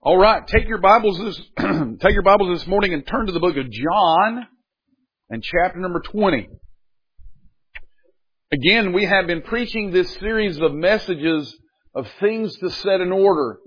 All right, take your Bibles this morning and turn to the book of John and chapter number 20. Again, we have been preaching this series of messages of things to set in order.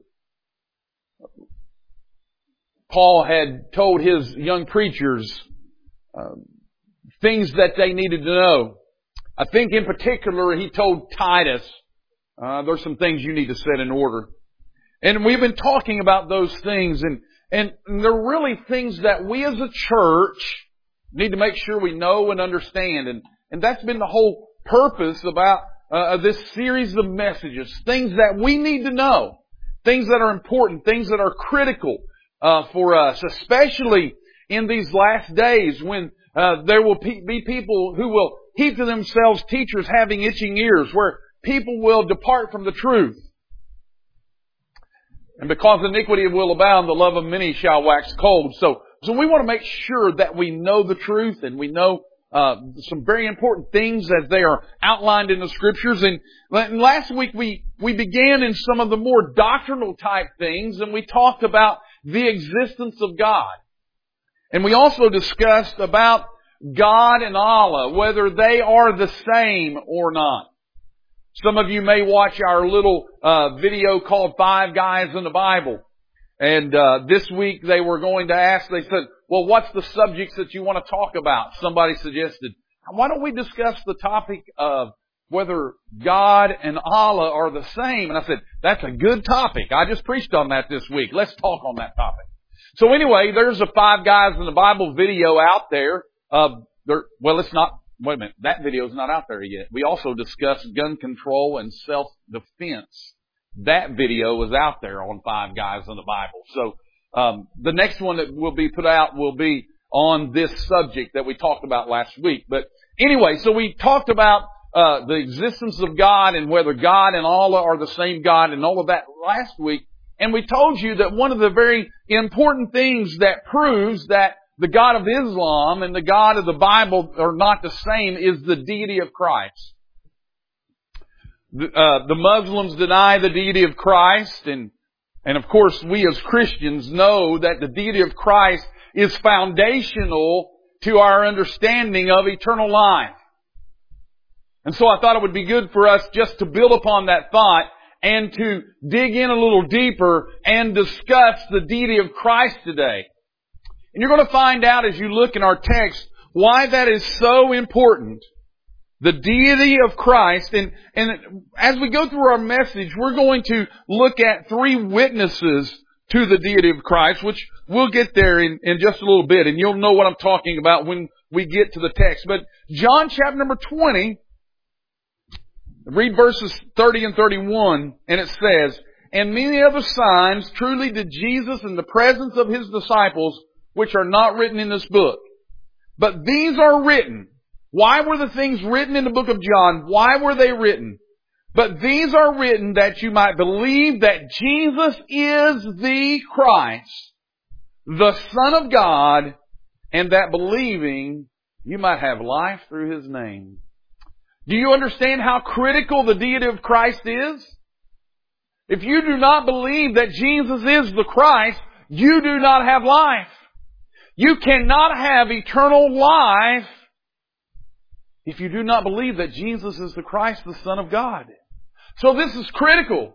Paul had told his young preachers things that they needed to know. I think in particular he told Titus, there's some things you need to set in order. And we've been talking about those things, and they're really things that we as a church need to make sure we know and understand. And that's been the whole purpose about this series of messages. Things that we need to know. Things that are important. Things that are critical for us. Especially in these last days when there will be people who will heap to themselves teachers having itching ears. Where people will depart from the truth. And because iniquity will abound, the love of many shall wax cold. So we want to make sure that we know the truth and we know some very important things as they are outlined in the Scriptures. And last week we began in some of the more doctrinal type things, and we talked about the existence of God. And we also discussed about God and Allah, whether they are the same or not. Some of you may watch our little video called Five Guys in the Bible. And this week they were going to ask, they said, well, what's the subjects that you want to talk about? Somebody suggested, why don't we discuss the topic of whether God and Allah are the same? And I said, that's a good topic. I just preached on that this week. Let's talk on that topic. So anyway, there's a Five Guys in the Bible video out there. It's not. Wait a minute, that video is not out there yet. We also discussed gun control and self-defense. That video is out there on Five Guys in the Bible. So the next one that will be put out will be on this subject that we talked about last week. But anyway, so we talked about the existence of God and whether God and Allah are the same God and all of that last week. And we told you that one of the very important things that proves that the God of Islam and the God of the Bible are not the same is the deity of Christ. The Muslims deny the deity of Christ, and of course we as Christians know that the deity of Christ is foundational to our understanding of eternal life. And so I thought it would be good for us just to build upon that thought and to dig in a little deeper and discuss the deity of Christ today. And you're going to find out as you look in our text why that is so important. The deity of Christ. And as we go through our message, we're going to look at three witnesses to the deity of Christ, which we'll get there in just a little bit. And you'll know what I'm talking about when we get to the text. But John chapter number 20, read verses 30 and 31, and it says, "And many other signs truly did Jesus in the presence of His disciples, which are not written in this book. But these are written." Why were the things written in the book of John? Why were they written? "But these are written that you might believe that Jesus is the Christ, the Son of God, and that believing you might have life through His name." Do you understand how critical the deity of Christ is? If you do not believe that Jesus is the Christ, you do not have life. You cannot have eternal life if you do not believe that Jesus is the Christ, the Son of God. So this is critical.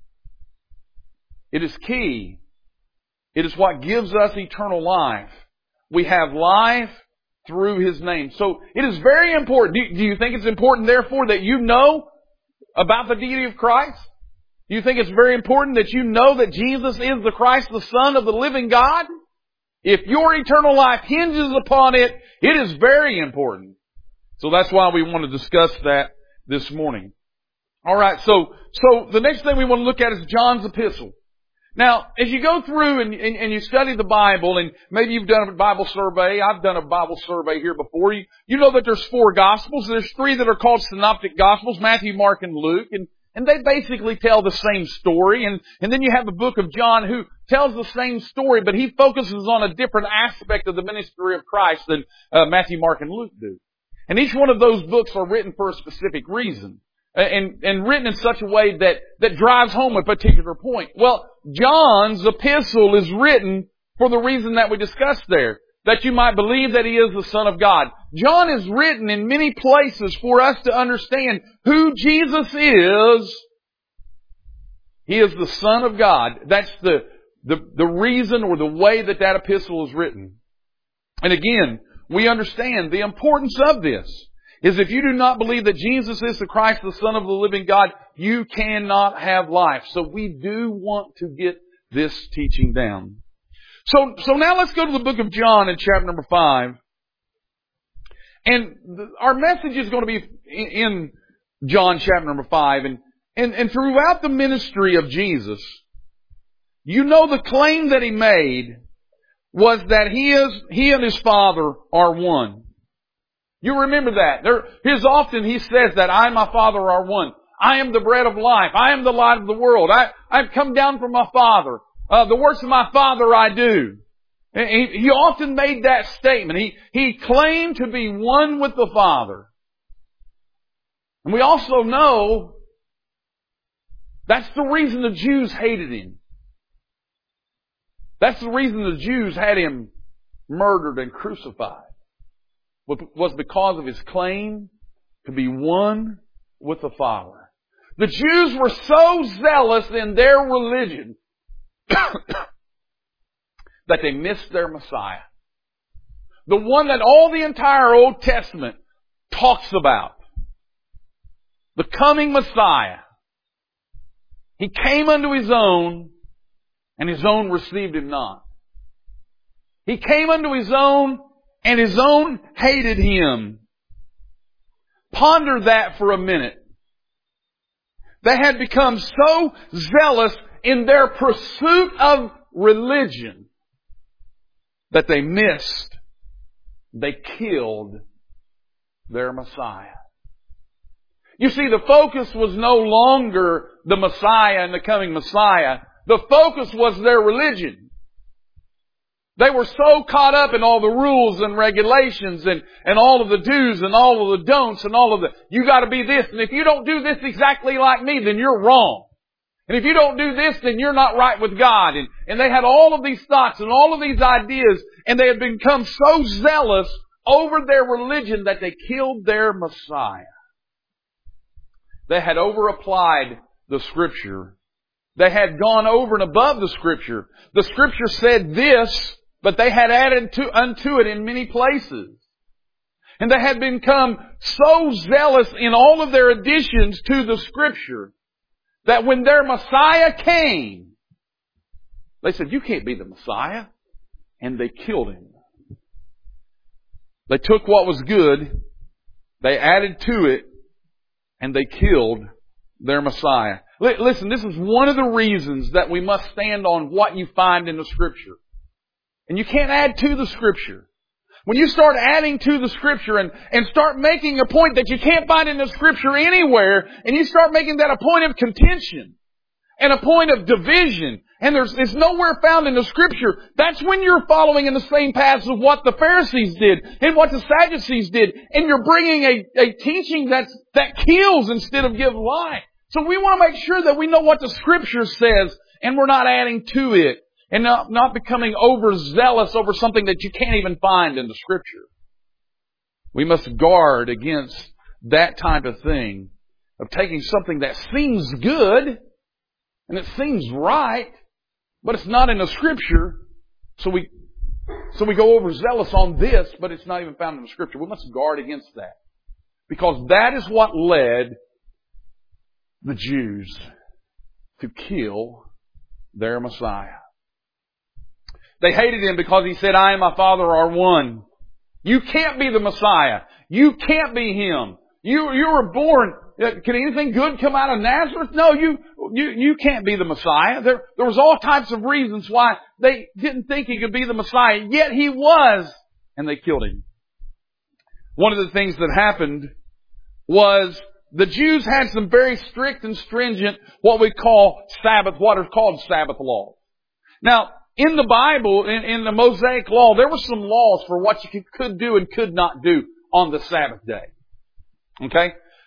It is key. It is what gives us eternal life. We have life through His name. So it is very important. Do you think it's important, therefore, that you know about the deity of Christ? Do you think it's very important that you know that Jesus is the Christ, the Son of the living God? If your eternal life hinges upon it, it is very important. So that's why we want to discuss that this morning. Alright, so the next thing we want to look at is John's epistle. Now, as you go through and you study the Bible, and maybe you've done a Bible survey, I've done a Bible survey here before, you know that there's 4 Gospels. There's 3 that are called Synoptic Gospels, Matthew, Mark, and Luke, and they basically tell the same story. And then you have the book of John who tells the same story, but he focuses on a different aspect of the ministry of Christ than Matthew, Mark, and Luke do. And each one of those books are written for a specific reason. and written in such a way that drives home a particular point. Well, John's epistle is written for the reason that we discussed there, that you might believe that He is the Son of God. John is written in many places for us to understand who Jesus is. He is the Son of God. That's the reason or the way that epistle is written. And again, we understand the importance of this. Is if you do not believe that Jesus is the Christ, the Son of the living God, you cannot have life. So we do want to get this teaching down. So now let's go to the book of John in chapter number 5. And our message is going to be in John chapter number 5. And throughout the ministry of Jesus, you know the claim that He made was that He and His Father are one. You remember that. Often He says that I and my Father are one. I am the bread of life. I am the light of the world. I've come down from my Father. The works of my Father I do. He often made that statement. He claimed to be one with the Father. And we also know that's the reason the Jews hated Him. That's the reason the Jews had Him murdered and crucified. Was because of His claim to be one with the Father. The Jews were so zealous in their religion that they missed their Messiah. The one that all the entire Old Testament talks about. The coming Messiah. He came unto His own, and His own received Him not. He came unto His own, and His own hated Him. Ponder that for a minute. They had become so zealous in their pursuit of religion that they killed their Messiah. You see, the focus was no longer the Messiah and the coming Messiah. The focus was their religion. They were so caught up in all the rules and regulations and all of the do's and all of the don'ts and all of you got to be this. And if you don't do this exactly like me, then you're wrong. And if you don't do this, then you're not right with God. And they had all of these thoughts and all of these ideas, and they had become so zealous over their religion that they killed their Messiah. They had over-applied the Scripture. They had gone over and above the Scripture. The Scripture said this, but they had added unto it in many places. And they had become so zealous in all of their additions to the Scripture that when their Messiah came, they said, you can't be the Messiah. And they killed Him. They took what was good, they added to it, and they killed their Messiah. Listen, this is one of the reasons that we must stand on what you find in the Scripture. And you can't add to the Scripture. When you start adding to the Scripture and start making a point that you can't find in the Scripture anywhere, and you start making that a point of contention and a point of division, and it's nowhere found in the Scripture, that's when you're following in the same paths of what the Pharisees did and what the Sadducees did, and you're bringing a teaching that kills instead of gives life. So we want to make sure that we know what the Scripture says, and we're not adding to it. And not becoming overzealous over something that you can't even find in the Scripture. We must guard against that type of thing, of taking something that seems good, and it seems right, but it's not in the Scripture. So we go overzealous on this, but it's not even found in the Scripture. We must guard against that. Because that is what led the Jews to kill their Messiah. They hated Him because He said, I and my Father are one. You can't be the Messiah. You can't be Him. You were born. Can anything good come out of Nazareth? No, you can't be the Messiah. There was all types of reasons why they didn't think He could be the Messiah. Yet He was. And they killed Him. One of the things that happened was the Jews had some very strict and stringent, what are called Sabbath laws. Now, in the Bible, in the Mosaic Law, there were some laws for what you could do and could not do on the Sabbath day. Okay?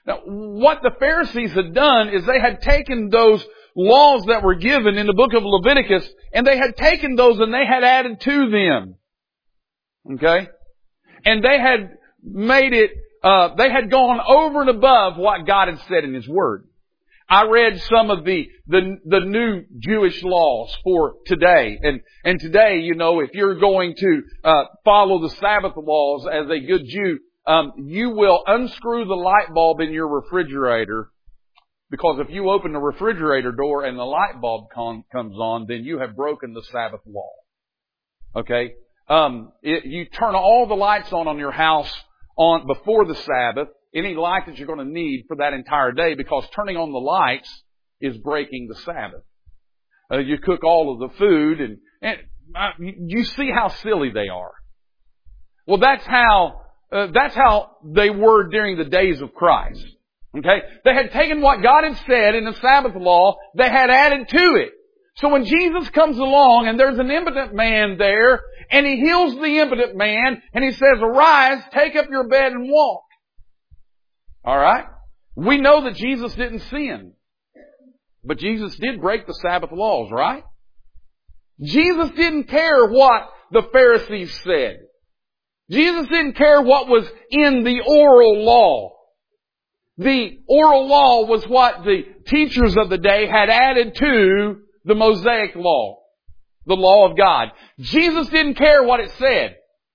Now, what the Pharisees had done is they had taken those laws that were given in the book of Leviticus, and they had taken those and they had added to them. Okay? And they had made it, they had gone over and above what God had said in His Word. I read some of the new Jewish laws for today. And today, you know, if you're going to follow the Sabbath laws as a good Jew, you will unscrew the light bulb in your refrigerator, because if you open the refrigerator door and the light bulb comes on, then you have broken the Sabbath law. Okay? You turn all the lights on your house on before the Sabbath, any light that you're going to need for that entire day, because turning on the lights is breaking the Sabbath. You cook all of the food, and you see how silly they are. Well, that's how they were during the days of Christ. Okay? They had taken what God had said in the Sabbath law, they had added to it. So when Jesus comes along and there's an impotent man there, and He heals the impotent man, and He says, "Arise, take up your bed and walk." Alright? We know that Jesus didn't sin. But Jesus did break the Sabbath laws, right? Jesus didn't care what the Pharisees said. Jesus didn't care what was in the oral law. The oral law was what the teachers of the day had added to the Mosaic law, the law of God. Jesus didn't care what it said.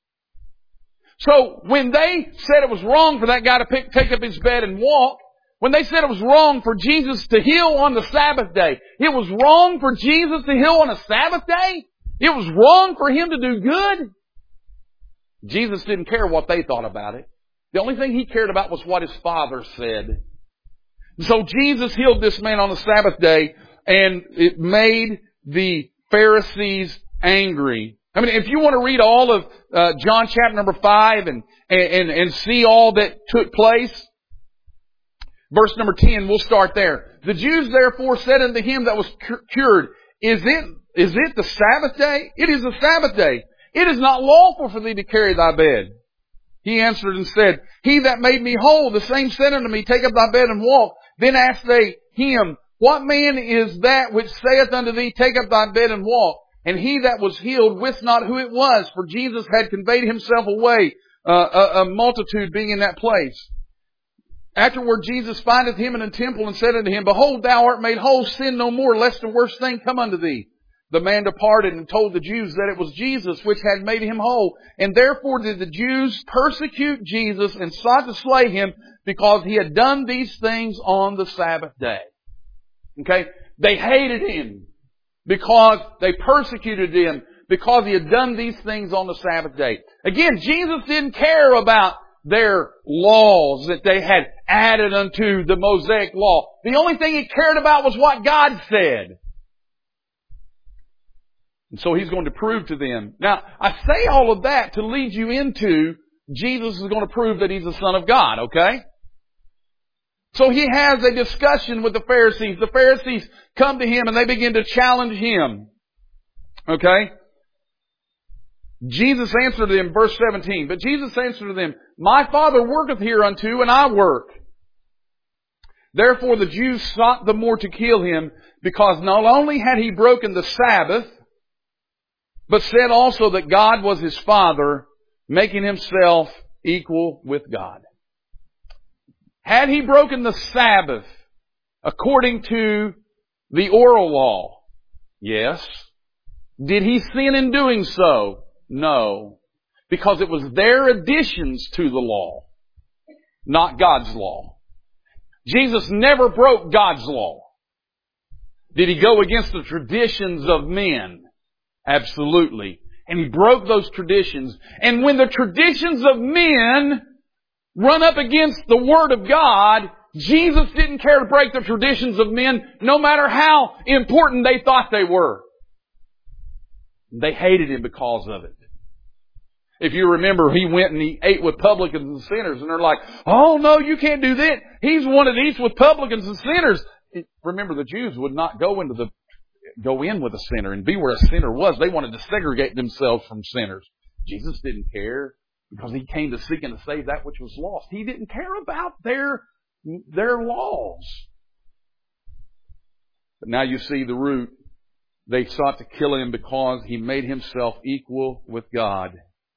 So when they said it was wrong for that guy to take up his bed and walk, when they said it was wrong for Jesus to heal on the Sabbath day, it was wrong for Jesus to heal on a Sabbath day? It was wrong for Him to do good? Jesus didn't care what they thought about it. The only thing He cared about was what His Father said. So Jesus healed this man on the Sabbath day, and it made the Pharisees angry. I mean, if you want to read all of John chapter number 5 and see all that took place, verse number 10, we'll start there. The Jews therefore said unto him that was cured, Is it the Sabbath day? It is the Sabbath day. It is not lawful for thee to carry thy bed. He answered and said, He that made me whole, the same said unto me, Take up thy bed and walk. Then asked they him, What man is that which saith unto thee, Take up thy bed and walk? And he that was healed wist not who it was, for Jesus had conveyed Himself away, a multitude being in that place. Afterward Jesus findeth him in a temple and said unto him, Behold, thou art made whole, sin no more, lest a worse thing come unto thee. The man departed and told the Jews that it was Jesus which had made him whole. And therefore did the Jews persecute Jesus and sought to slay Him, because He had done these things on the Sabbath day. Okay? They hated Him because they persecuted Him, because He had done these things on the Sabbath day. Again, Jesus didn't care about their laws that they had added unto the Mosaic law. The only thing He cared about was what God said. And so He's going to prove to them. Now, I say all of that to lead you into Jesus is going to prove that He's the Son of God, okay? So He has a discussion with the Pharisees. The Pharisees come to Him and they begin to challenge Him. Okay? Jesus answered them, verse 17, But Jesus answered them, My Father worketh hereunto, and I work. Therefore the Jews sought the more to kill Him, because not only had He broken the Sabbath, but said also that God was His Father, making Himself equal with God. Had He broken the Sabbath according to the oral law? Yes. Did He sin in doing so? No. Because it was their additions to the law, not God's law. Jesus never broke God's law. Did He go against the traditions of men? Absolutely. And He broke those traditions. And when the traditions of men run up against the Word of God, Jesus didn't care to break the traditions of men, no matter how important they thought they were. They hated Him because of it. If you remember, He went and He ate with publicans and sinners, and they're like, Oh no, you can't do that. He's one that eats with publicans and sinners. Remember, the Jews would not go in with a sinner and be where a sinner was. They wanted to segregate themselves from sinners. Jesus didn't care, because He came to seek and to save that which was lost. He didn't care about their their laws. But now you see the root. They sought to kill Him because He made Himself equal with God.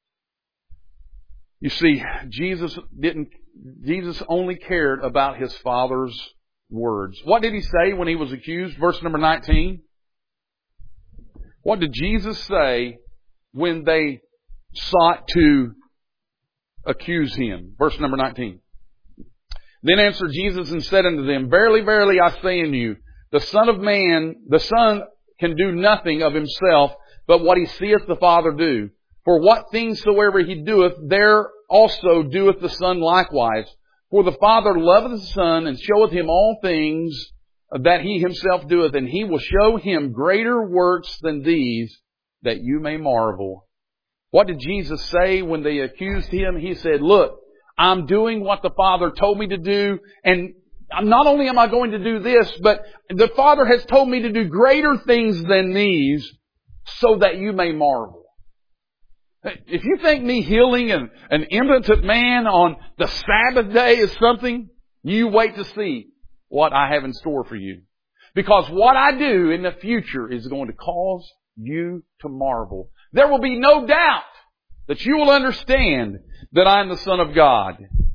You see, Jesus only cared about His Father's words. What did He say when He was accused? Verse number 19. What did Jesus say when they sought to accuse Him? Verse number 19. Then answered Jesus and said unto them, Verily, verily, I say unto you, the Son can do nothing of Himself, but what He seeth the Father do. For what things soever He doeth, there also doeth the Son likewise. For the Father loveth the Son, and showeth Him all things that He Himself doeth, and He will show Him greater works than these, that you may marvel. What did Jesus say when they accused Him? He said, look, I'm doing what the Father told me to do, and not only am I going to do this, but the Father has told me to do greater things than these, so that you may marvel. If you think me healing an impotent man on the Sabbath day is something, you wait to see what I have in store for you. Because what I do in the future is going to cause you to marvel. There will be no doubt that you will understand that I am the Son of God.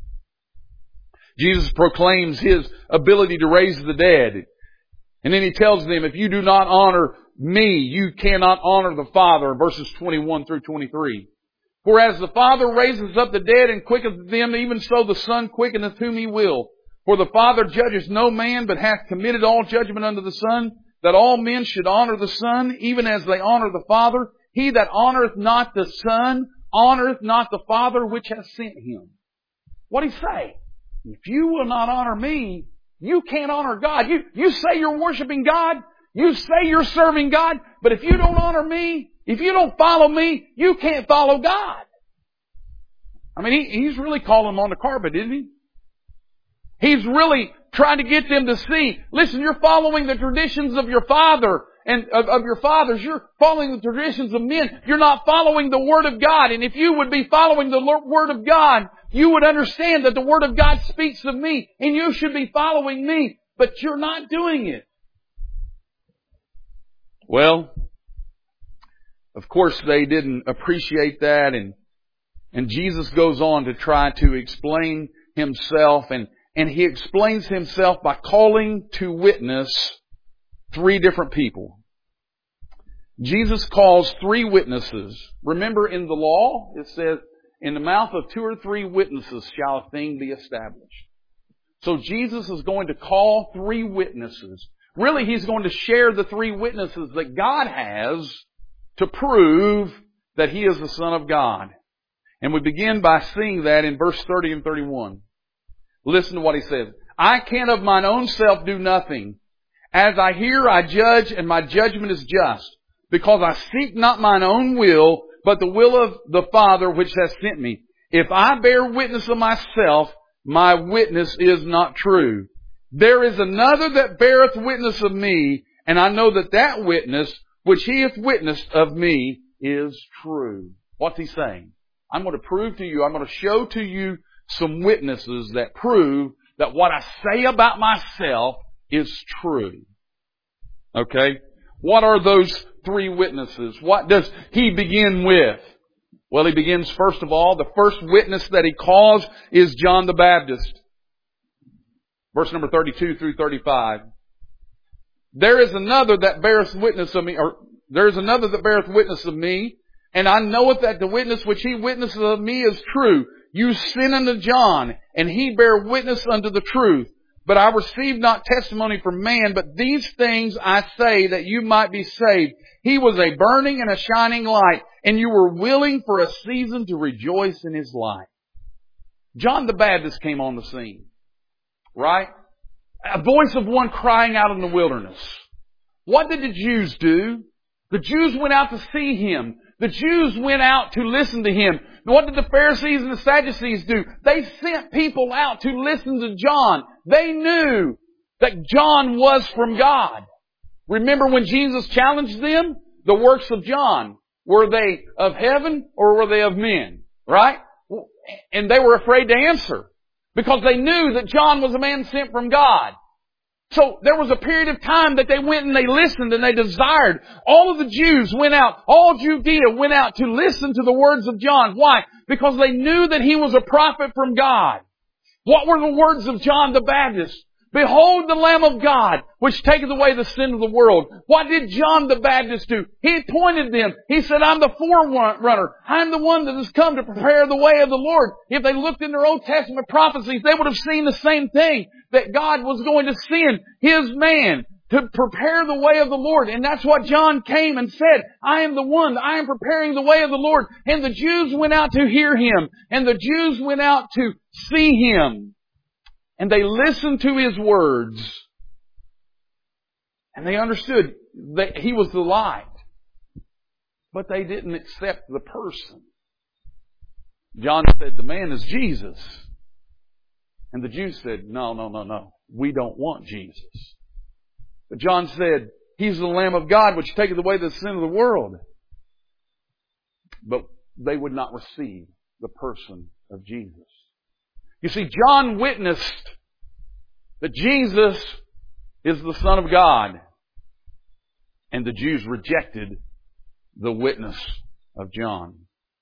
Jesus proclaims His ability to raise the dead. And then He tells them, if you do not honor me, you cannot honor the Father, verses 21 through 23. For as the Father raises up the dead and quickeneth them, even so the Son quickeneth whom He will. For the Father judges no man, but hath committed all judgment unto the Son, that all men should honor the Son, even as they honor the Father. He that honoreth not the Son, honoreth not the Father which hath sent Him. What did He say? If you will not honor me, you can't honor God. You say you're worshiping God. You say you're serving God. But if you don't honor me, if you don't follow me, you can't follow God. I mean, He's really calling them on the carpet, isn't He? He's really trying to get them to see, listen, you're following the traditions of your father and of your fathers. You're following the traditions of men. You're not following the Word of God. And if you would be following the Word of God, you would understand that the Word of God speaks of me and you should be following me. But you're not doing it. Well, of course they didn't appreciate that, and Jesus goes on to try to explain Himself, and He explains Himself by calling to witness three different people. Jesus calls three witnesses. Remember in the law, it says, in the mouth of two or three witnesses shall a thing be established. So Jesus is going to call three witnesses. Really, He's going to share the three witnesses that God has to prove that He is the Son of God. And we begin by seeing that in verse 30 and 31. Listen to what He says. I can of mine own self do nothing. As I hear, I judge, and my judgment is just. Because I seek not mine own will, but the will of the Father which hath sent me. If I bear witness of myself, my witness is not true. There is another that beareth witness of me, and I know that that witness which He hath witnessed of me is true. What's He saying? I'm going to prove to you, I'm going to show to you some witnesses that prove that what I say about myself is true. Okay? What are those three witnesses? What does He begin with? Well, He begins first of all, the first witness that He calls is John the Baptist. Verse number 32 through 35. There is another that beareth witness of me, and I knoweth that the witness which he witnesses of me is true. You sent unto John, and he bare witness unto the truth. But I received not testimony from man, but these things I say that you might be saved. He was a burning and a shining light, and you were willing for a season to rejoice in His light. John the Baptist came on the scene. Right? A voice of one crying out in the wilderness. What did the Jews do? The Jews went out to see Him. The Jews went out to listen to Him. What did the Pharisees and the Sadducees do? They sent people out to listen to John. They knew that John was from God. Remember when Jesus challenged them? The works of John. Were they of heaven or were they of men? Right? And they were afraid to answer. because they knew that John was a man sent from God. So there was a period of time that they went and they listened and they desired. All of the Jews went out, all Judea went out to listen to the words of John. Why? Because they knew that he was a prophet from God. What were the words of John the Baptist? Behold the Lamb of God, which taketh away the sin of the world. What did John the Baptist do? He pointed them. He said, I'm the forerunner. I'm the one that has come to prepare the way of the Lord. If they looked in their Old Testament prophecies, they would have seen the same thing, that God was going to send His man to prepare the way of the Lord. And that's what John came and said. I am the one. I am preparing the way of the Lord. And the Jews went out to hear Him. And the Jews went out to see Him. And they listened to His words. And they understood that He was the light. But they didn't accept the person. John said, the man is Jesus. And the Jews said, no. We don't want Jesus. But John said, He's the Lamb of God which taketh away the sin of the world. But they would not receive the person of Jesus. You see, John witnessed that Jesus is the Son of God. And the Jews rejected the witness of John.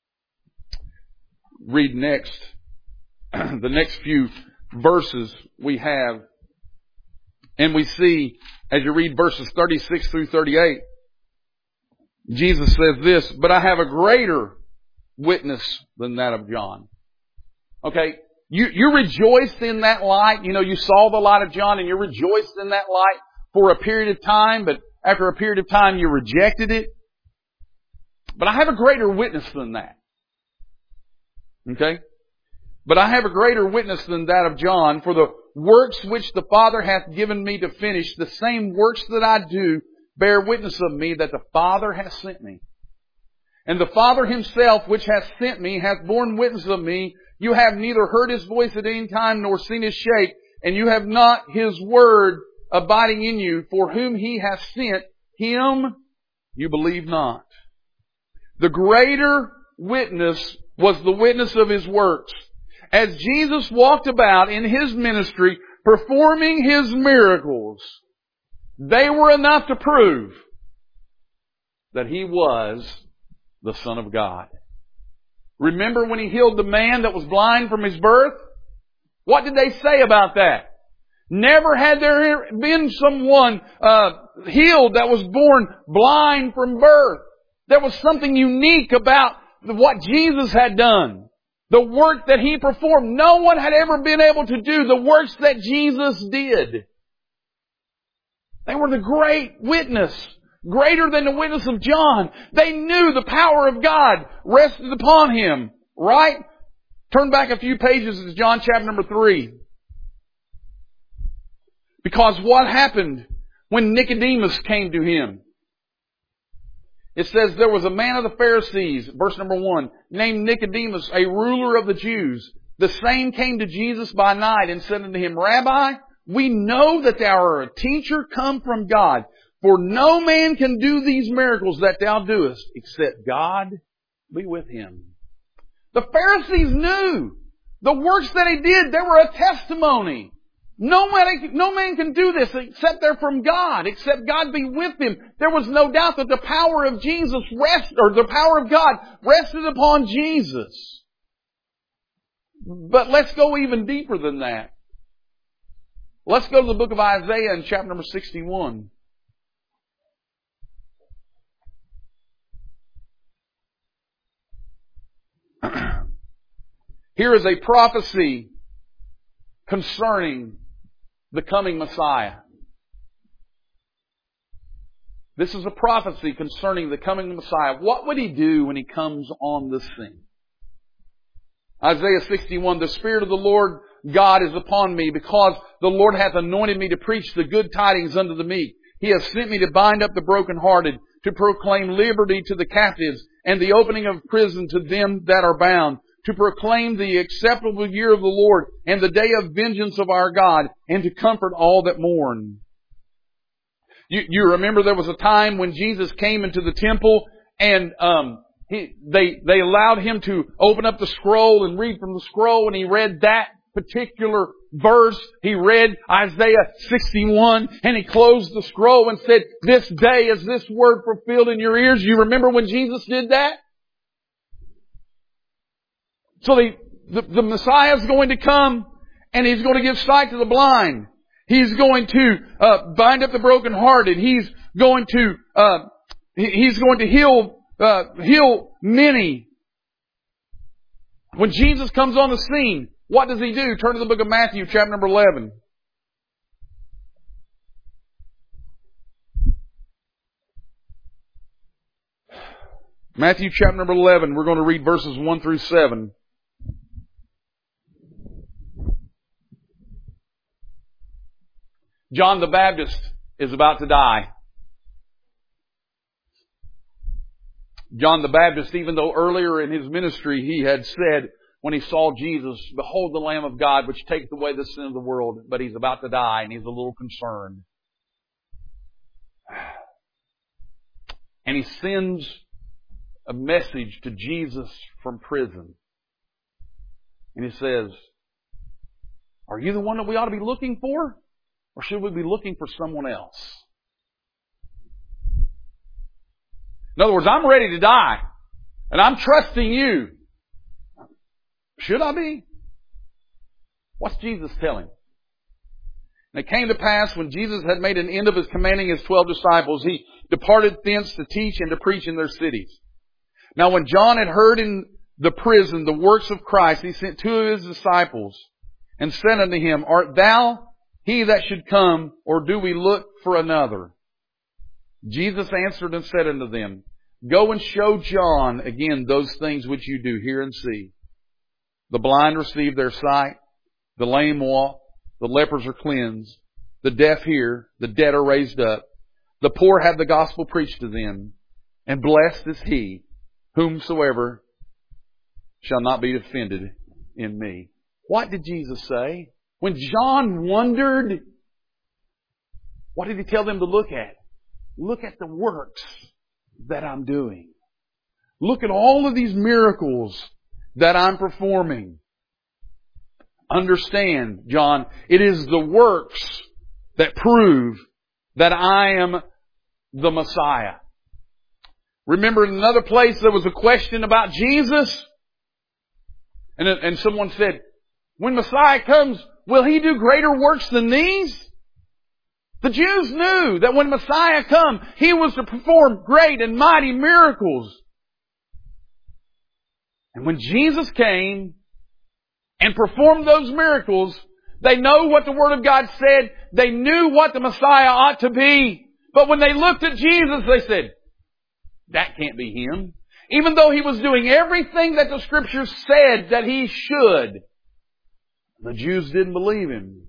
Read next, the next few verses we have. And we see, as you read verses 36 through 38, Jesus says this, but I have a greater witness than that of John. Okay, you rejoiced in that light. You know, you saw the light of John and you rejoiced in that light for a period of time, but after a period of time you rejected it. But I have a greater witness than that. Okay? But I have a greater witness than that of John, for the works which the Father hath given me to finish, the same works that I do, bear witness of me that the Father hath sent me. And the Father Himself, which hath sent me, hath borne witness of me. You have neither heard His voice at any time, nor seen His shape, and you have not His word abiding in you, for whom He hath sent, Him you believe not. The greater witness was the witness of His works. As Jesus walked about in His ministry, performing His miracles, they were enough to prove that He was the Son of God. Remember when He healed the man that was blind from his birth? What did they say about that? Never had there been someone healed that was born blind from birth. There was something unique about what Jesus had done. The work that He performed. No one had ever been able to do the works that Jesus did. They were the great witness. Greater than the witness of John. They knew the power of God rested upon Him. Right? Turn back a few pages to John chapter number 3. Because what happened when Nicodemus came to Him? It says there was a man of the Pharisees, verse number 1, named Nicodemus, a ruler of the Jews. The same came to Jesus by night and said unto Him, Rabbi, we know that Thou art a teacher come from God. For no man can do these miracles that Thou doest, except God be with him. The Pharisees knew the works that He did, they were a testimony. No man can do this except they're from God, except God be with Him. There was no doubt that the power of Jesus the power of God rested upon Jesus. But let's go even deeper than that. Let's go to the book of Isaiah in chapter number 61. Here is a prophecy concerning the coming Messiah. This is a prophecy concerning the coming Messiah. What would He do when He comes on the scene? Isaiah 61, the Spirit of the Lord God is upon me, because the Lord hath anointed me to preach the good tidings unto the meek. He hath sent me to bind up the brokenhearted, to proclaim liberty to the captives, and the opening of prison to them that are bound, to proclaim the acceptable year of the Lord, and the day of vengeance of our God, and to comfort all that mourn. You remember there was a time when Jesus came into the temple, and they allowed Him to open up the scroll and read from the scroll, and He read that particular verse. He read Isaiah 61 and he closed the scroll and said, "This day is this word fulfilled in your ears." You remember when Jesus did that? So the Messiah is going to come and He's going to give sight to the blind. He's going to bind up the brokenhearted. He's going to heal many. When Jesus comes on the scene, what does He do? Turn to the book of Matthew, chapter number 11. Matthew chapter number 11, we're going to read verses 1 through 7. John the Baptist is about to die. John the Baptist, even though earlier in his ministry he had said, when he saw Jesus, "Behold the Lamb of God, which taketh away the sin of the world," but he's about to die and he's a little concerned. And he sends a message to Jesus from prison. And he says, "Are you the one that we ought to be looking for? Or should we be looking for someone else?" In other words, I'm ready to die. And I'm trusting you. Should I be? What's Jesus telling? And it came to pass when Jesus had made an end of His commanding His 12 disciples, He departed thence to teach and to preach in their cities. Now when John had heard in the prison the works of Christ, he sent 2 of his disciples and said unto him, "Art thou he that should come, or do we look for another?" Jesus answered and said unto them, "Go and show John again those things which you do hear and see. The blind receive their sight, the lame walk, the lepers are cleansed, the deaf hear, the dead are raised up, the poor have the gospel preached to them, and blessed is he whomsoever shall not be offended in me." What did Jesus say? When John wondered, what did He tell them to look at? Look at the works that I'm doing. Look at all of these miracles that I'm performing. Understand, John, it is the works that prove that I am the Messiah. Remember in another place there was a question about Jesus? And someone said, "When Messiah comes, will He do greater works than these?" The Jews knew that when Messiah come, He was to perform great and mighty miracles. And when Jesus came and performed those miracles, they know what the Word of God said. They knew what the Messiah ought to be. But when they looked at Jesus, they said, "That can't be Him." Even though He was doing everything that the Scriptures said that He should, the Jews didn't believe Him.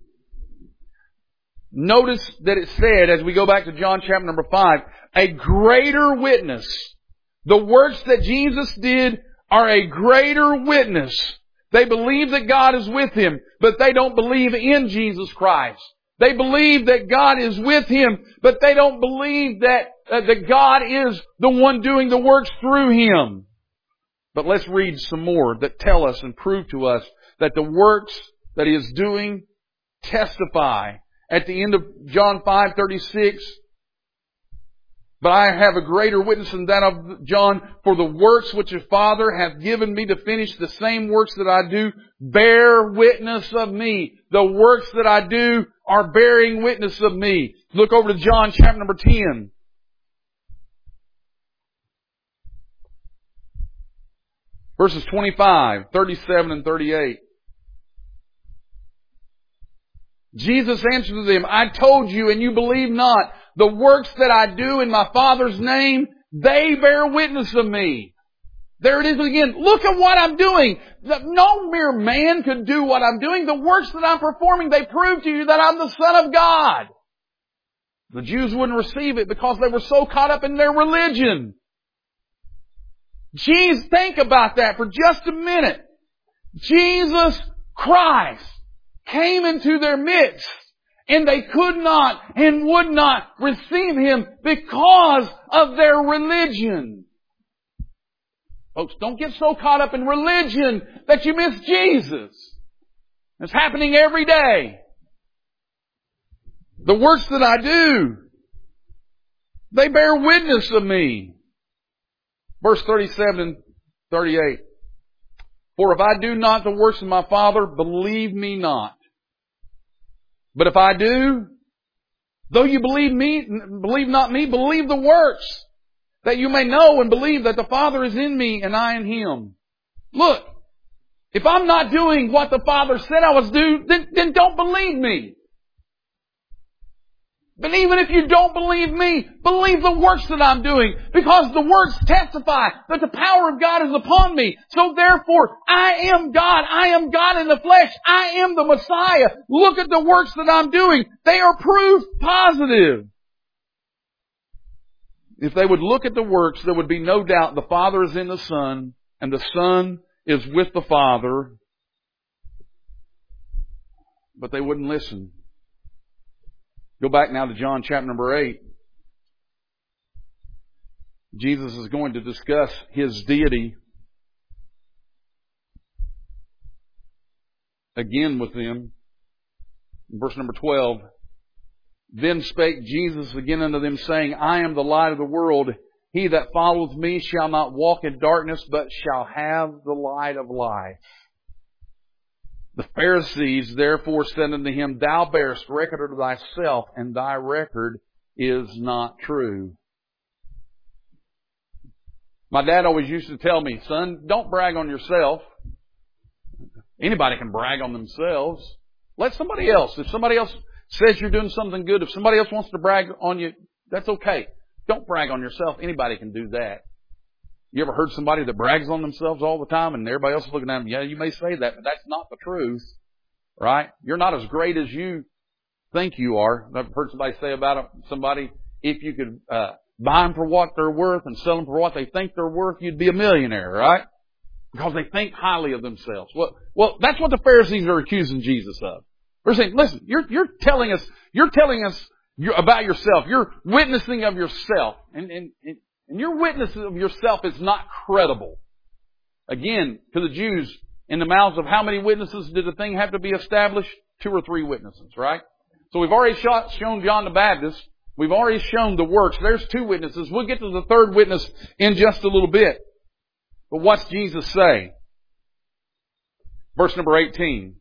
Notice that it said, as we go back to John chapter number 5, a greater witness. The works that Jesus did are a greater witness. They believe that God is with Him, but they don't believe in Jesus Christ. They believe that God is with Him, but they don't believe that God is the one doing the works through Him. But let's read some more that tell us and prove to us that the works that He is doing testify. At the end of John 5:36, "But I have a greater witness than that of John, for the works which the Father hath given me to finish, the same works that I do, bear witness of me." The works that I do are bearing witness of me. Look over to John chapter number 10. Verses 25, 37, and 38. Jesus answered to them, "I told you, and you believe not. The works that I do in my Father's name, they bear witness of me." There it is again. Look at what I'm doing. No mere man could do what I'm doing. The works that I'm performing, they prove to you that I'm the Son of God. The Jews wouldn't receive it because they were so caught up in their religion. Jesus, think about that for just a minute. Jesus Christ came into their midst, and they could not and would not receive Him because of their religion. Folks, don't get so caught up in religion that you miss Jesus. It's happening every day. The works that I do, they bear witness of me. Verse 37 and 38. For if I do not the works of my Father, believe me not. But if I do, though you believe not me, believe the works, that you may know and believe that the Father is in me and I in Him. Look, if I'm not doing what the Father said I was doing, then don't believe me. But even if you don't believe me, believe the works that I'm doing, because the works testify that the power of God is upon me. So therefore, I am God. I am God in the flesh. I am the Messiah. Look at the works that I'm doing. They are proof positive. If they would look at the works, there would be no doubt the Father is in the Son, and the Son is with the Father. But they wouldn't listen. Go back now to John chapter number 8. Jesus is going to discuss His deity again with them. Verse number 12. Then spake Jesus again unto them, saying, I am the light of the world. He that followeth me shall not walk in darkness, but shall have the light of life. The Pharisees therefore said unto him, Thou bearest record of thyself, and thy record is not true. My dad always used to tell me, son, don't brag on yourself. Anybody can brag on themselves. Let somebody else. If somebody else says you're doing something good, if somebody else wants to brag on you, that's okay. Don't brag on yourself. Anybody can do that. You ever heard somebody that brags on themselves all the time and everybody else is looking at them? Yeah, you may say that, but that's not the truth. Right? You're not as great as you think you are. I've heard somebody say about somebody, if you could buy them for what they're worth and sell them for what they think they're worth, you'd be a millionaire, right? Because they think highly of themselves. Well, that's what the Pharisees are accusing Jesus of. They're saying, listen, you're telling us about yourself. You're witnessing of yourself. And your witness of yourself is not credible. Again, to the Jews, in the mouths of how many witnesses did the thing have to be established? 2 or 3 witnesses, right? So we've already shown John the Baptist. We've already shown the works. There's 2 witnesses. We'll get to the 3rd witness in just a little bit. But what's Jesus say? Verse number 18.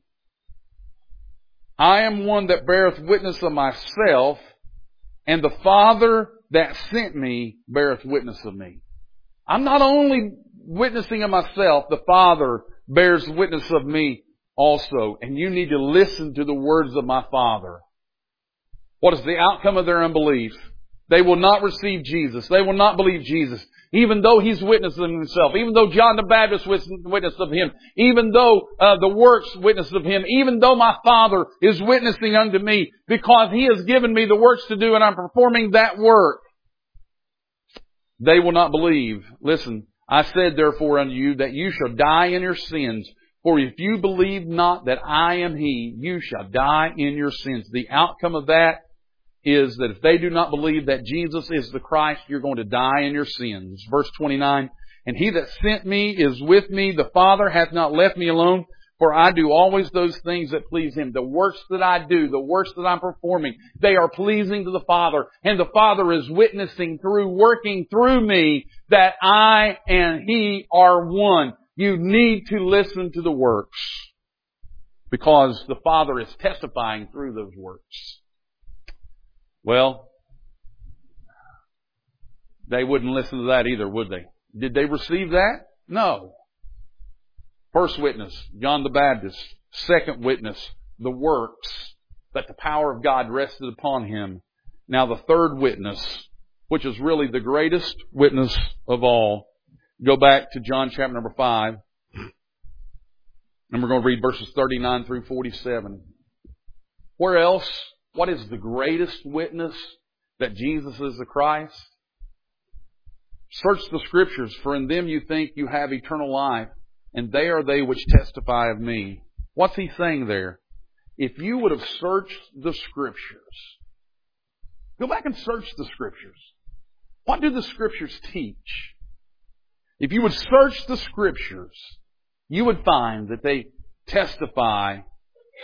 I am one that beareth witness of myself, and the Father that sent me beareth witness of me. I'm not only witnessing of myself, the Father bears witness of me also. And you need to listen to the words of my Father. What is the outcome of their unbelief? They will not receive Jesus. They will not believe Jesus. Even though He's witnessing Himself. Even though John the Baptist witnessed of Him. Even though the works witnessed of Him. Even though my Father is witnessing unto me. Because He has given me the works to do and I'm performing that work. They will not believe. Listen, I said therefore unto you that you shall die in your sins. For if you believe not that I am He, you shall die in your sins. The outcome of that is that if they do not believe that Jesus is the Christ, you're going to die in your sins. Verse 29, and He that sent me is with me. The Father hath not left me alone, for I do always those things that please Him. The works that I do, the works that I'm performing, they are pleasing to the Father. And the Father is witnessing working through me, that I and He are one. You need to listen to the works, because the Father is testifying through those works. Well, they wouldn't listen to that either, would they? Did they receive that? No. First witness, John the Baptist. Second witness, the works, that the power of God rested upon him. Now the third witness, which is really the greatest witness of all. Go back to John chapter number 5. And we're going to read verses 39 through 47. Where else? What is the greatest witness that Jesus is the Christ? Search the Scriptures, for in them you think you have eternal life, and they are they which testify of me. What's He saying there? If you would have searched the Scriptures, go back and search the Scriptures. What do the Scriptures teach? If you would search the Scriptures, you would find that they testify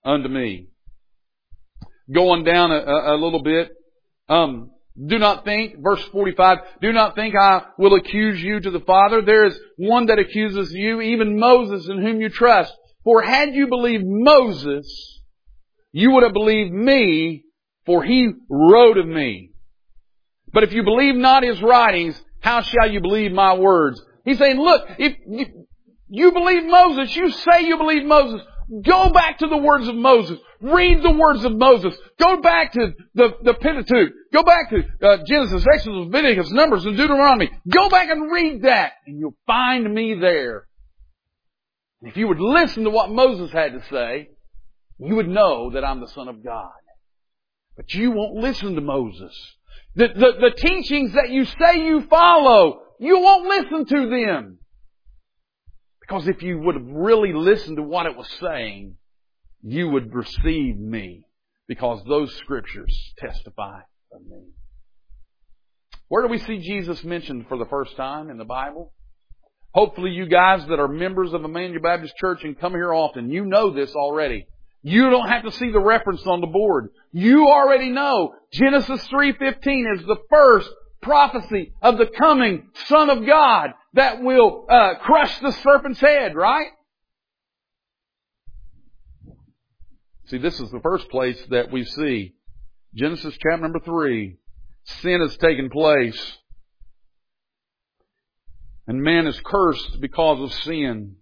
unto me. Going down a little bit. Do not think, verse 45, do not think I will accuse you to the Father. There is one that accuses you, even Moses, in whom you trust. For had you believed Moses, you would have believed me, for he wrote of me. But if you believe not his writings, how shall you believe my words? He's saying, look, if you believe Moses, you say you believe Moses, go back to the words of Moses. Read the words of Moses. Go back to the Pentateuch. Go back to Genesis, Exodus, Leviticus, Numbers, and Deuteronomy. Go back and read that, and you'll find me there. If you would listen to what Moses had to say, you would know that I'm the Son of God. But you won't listen to Moses. The teachings that you say you follow, you won't listen to them. Because if you would have really listened to what it was saying, you would receive me. Because those scriptures testify of me. Where do we see Jesus mentioned for the first time in the Bible? Hopefully you guys that are members of Emmanuel Baptist Church and come here often, you know this already. You don't have to see the reference on the board. You already know Genesis 3:15 is the first prophecy of the coming Son of God that will crush the serpent's head, right? See, this is the first place that we see. Genesis chapter number 3. Sin has taken place. And man is cursed because of sin.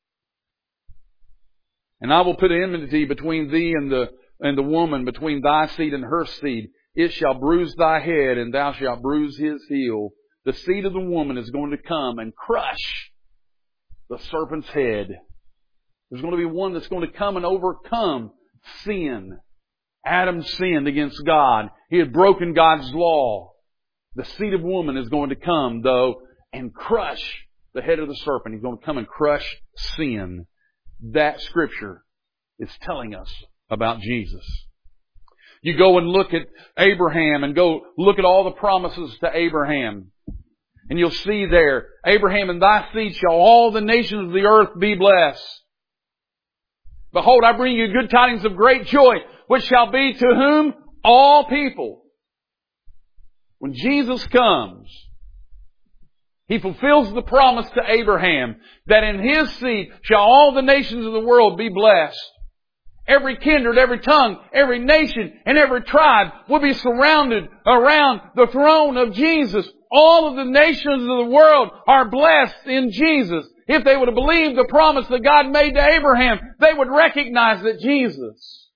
And I will put enmity between thee and the woman, between thy seed and her seed. It shall bruise thy head, and thou shalt bruise his heel. The seed of the woman is going to come and crush the serpent's head. There's going to be one that's going to come and overcome sin. Adam sinned against God. He had broken God's law. The seed of woman is going to come, though, and crush the head of the serpent. He's going to come and crush sin. That scripture is telling us about Jesus. You go and look at Abraham and go look at all the promises to Abraham. And you'll see there, Abraham, in thy seed shall all the nations of the earth be blessed. Behold, I bring you good tidings of great joy, which shall be to whom? All people. When Jesus comes, He fulfills the promise to Abraham that in his seed shall all the nations of the world be blessed. Every kindred, every tongue, every nation, and every tribe will be surrounded around the throne of Jesus. All of the nations of the world are blessed in Jesus. If they would have believed the promise that God made to Abraham, they would recognize that Jesus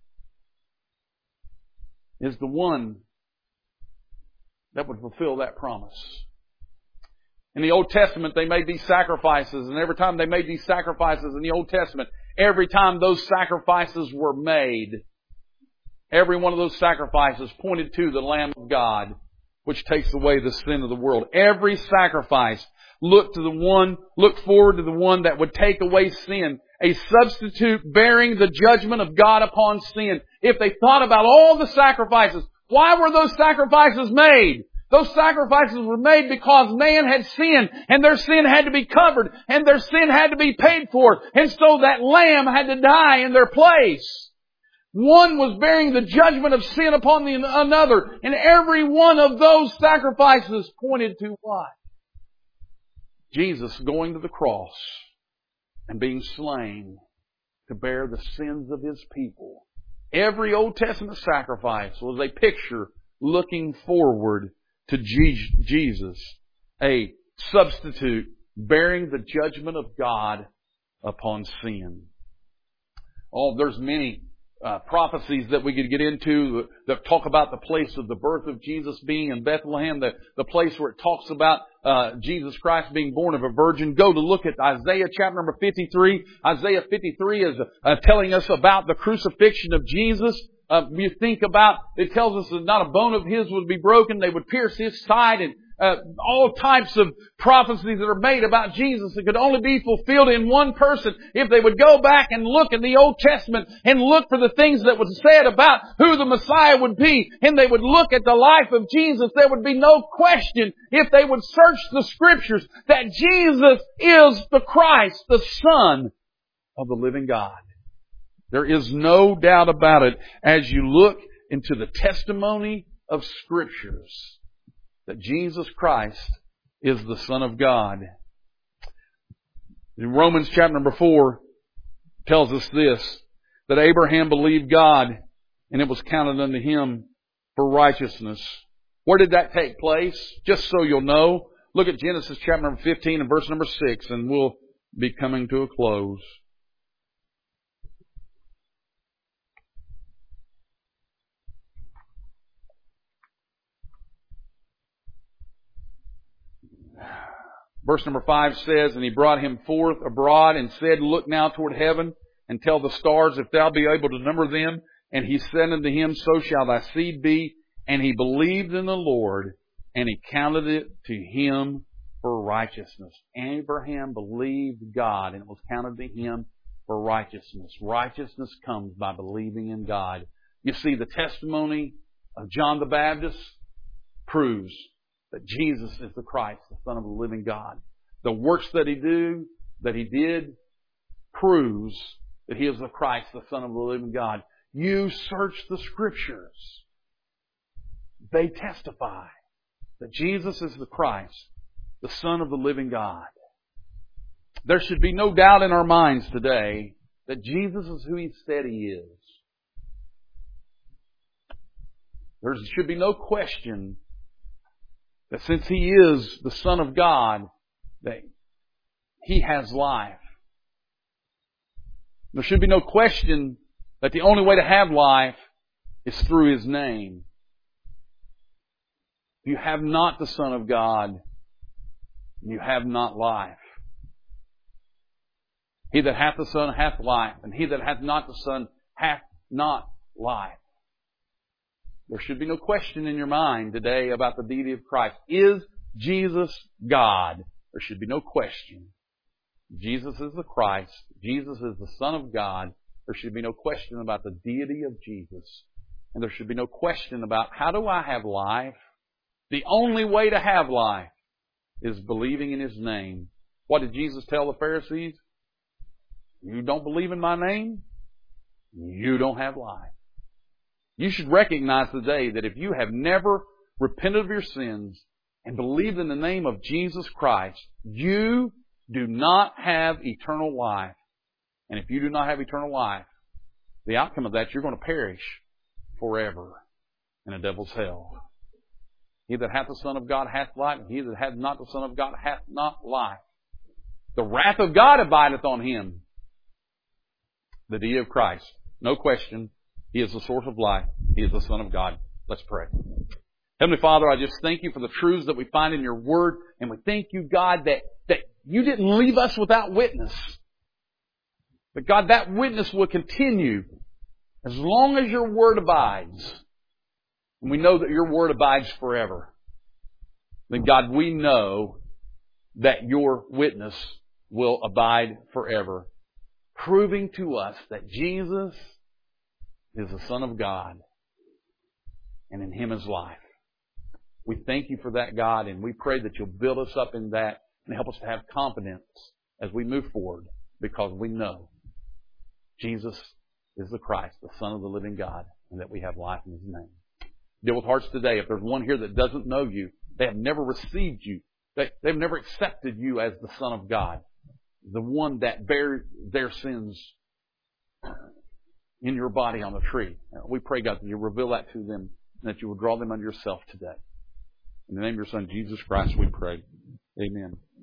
is the one that would fulfill that promise. In the Old Testament, they made these sacrifices, and every time they made these sacrifices in the Old Testament, every time those sacrifices were made, every one of those sacrifices pointed to the Lamb of God, which takes away the sin of the world. Every sacrifice looked forward to the one that would take away sin, a substitute bearing the judgment of God upon sin. If they thought about all the sacrifices, why were those sacrifices made? Those sacrifices were made because man had sinned, and their sin had to be covered, and their sin had to be paid for, and so that lamb had to die in their place. One was bearing the judgment of sin upon another, and every one of those sacrifices pointed to what? Jesus going to the cross and being slain to bear the sins of His people. Every Old Testament sacrifice was a picture looking forward to Jesus, a substitute bearing the judgment of God upon sin. Oh, there's many prophecies that we could get into that talk about the place of the birth of Jesus being in Bethlehem, the place where it talks about Jesus Christ being born of a virgin. Go to look at Isaiah chapter number 53. Isaiah 53 is telling us about the crucifixion of Jesus. You think about, it tells us that not a bone of His would be broken. They would pierce His side, and all types of prophecies that are made about Jesus that could only be fulfilled in one person. If they would go back and look in the Old Testament and look for the things that was said about who the Messiah would be, and they would look at the life of Jesus, there would be no question, if they would search the Scriptures, that Jesus is the Christ, the Son of the living God. There is no doubt about it as you look into the testimony of Scriptures that Jesus Christ is the Son of God. In Romans chapter number 4 tells us this, that Abraham believed God and it was counted unto him for righteousness. Where did that take place? Just so you'll know, look at Genesis chapter number 15 and verse number 6, and we'll be coming to a close. Verse number 5 says, and he brought him forth abroad and said, look now toward heaven and tell the stars if thou be able to number them. And he said unto him, so shall thy seed be. And he believed in the Lord, and he counted it to him for righteousness. Abraham believed God, and it was counted to him for righteousness. Righteousness comes by believing in God. You see, the testimony of John the Baptist proves that Jesus is the Christ, the Son of the living God. The works that he did, proves that he is the Christ, the Son of the living God. You search the Scriptures. They testify that Jesus is the Christ, the Son of the living God. There should be no doubt in our minds today that Jesus is who He said He is. There should be no question that since He is the Son of God, that He has life. There should be no question that the only way to have life is through His name. If you have not the Son of God, you have not life. He that hath the Son hath life, and he that hath not the Son hath not life. There should be no question in your mind today about the deity of Christ. Is Jesus God? There should be no question. Jesus is the Christ. Jesus is the Son of God. There should be no question about the deity of Jesus. And there should be no question about how do I have life? The only way to have life is believing in His name. What did Jesus tell the Pharisees? You don't believe in my name, you don't have life. You should recognize today that if you have never repented of your sins and believed in the name of Jesus Christ, you do not have eternal life. And if you do not have eternal life, the outcome of that, you're going to perish forever in a devil's hell. He that hath the Son of God hath life, and he that hath not the Son of God hath not life. The wrath of God abideth on him. The deity of Christ. No question. He is the source of life. He is the Son of God. Let's pray. Heavenly Father, I just thank You for the truths that we find in Your Word. And we thank You, God, that You didn't leave us without witness. But God, that witness will continue as long as Your Word abides. And we know that Your Word abides forever. Then God, we know that Your witness will abide forever. Proving to us that Jesus is the Son of God. And in Him is life. We thank You for that, God, and we pray that You'll build us up in that and help us to have confidence as we move forward, because we know Jesus is the Christ, the Son of the living God, and that we have life in His name. Deal with hearts today. If there's one here that doesn't know You, they have never received You, they've never accepted You as the Son of God, the one that bare their sins in Your body on the tree. We pray, God, that You reveal that to them and that You will draw them unto Yourself today. In the name of Your Son, Jesus Christ, we pray. Amen.